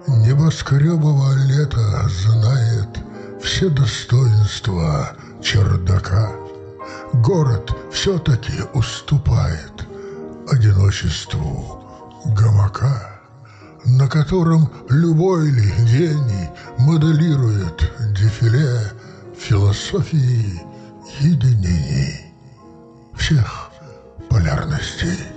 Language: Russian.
Небоскребово лето знает все достоинства чердака. Город все-таки уступает одиночеству гамака, на котором любой ли гений моделирует дефиле философии единений всех полярностей.